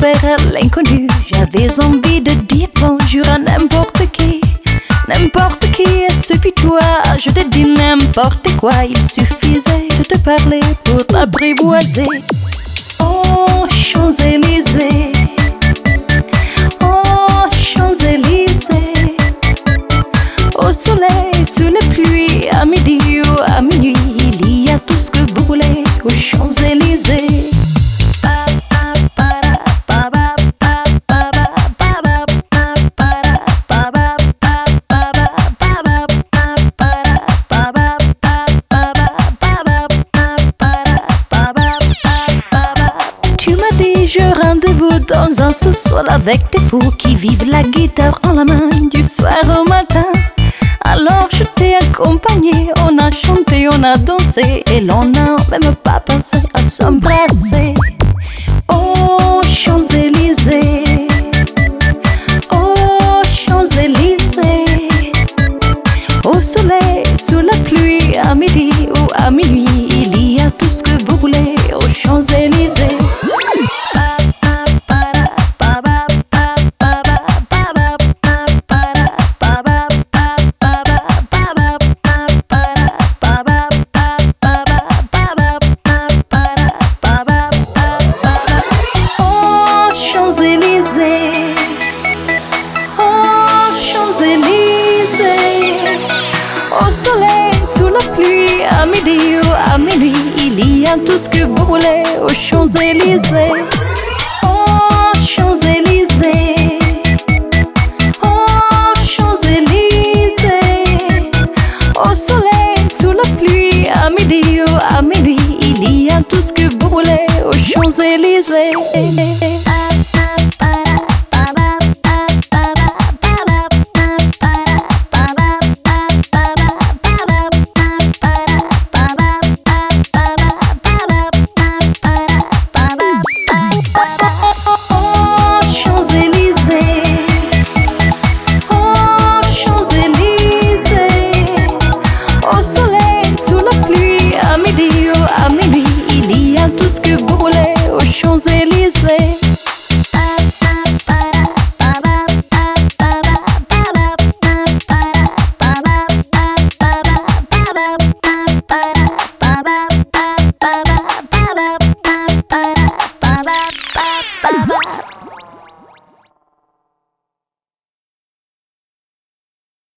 vers l'inconnu. J'avais envie de dire bonjour à n'importe qui. N'importe qui, il suffit toi, je te dis n'importe quoi. Il suffisait de te parler pour t'apprivoiser. Oh, Champs-Élysées, oh, Champs-Élysées. Au soleil, sous la pluie, à midi ou à minuit, il y a tout ce que vous voulez aux Champs-Élysées. Je rendez-vous dans un sous-sol avec des fous qui vivent la guitare en la main du soir au matin. Alors je t'ai accompagné, on a chanté, on a dansé et l'on n'a même pas pensé à s'embrasser. Oh, Champs-Élysées, oh, Champs-Élysées. Au soleil, sous la pluie, à midi ou à minuit, il y a tout ce que vous voulez aux Champs-Élysées. Au soleil, sous la pluie, à midi ou à minuit, il y a tout ce que vous voulez aux Champs-Élysées. Oh, Champs-Élysées, oh, Champs-Élysées. Au soleil, sous la pluie, à midi ou à minuit, il y a tout ce que vous voulez aux Champs-Élysées. Champs-Élysées.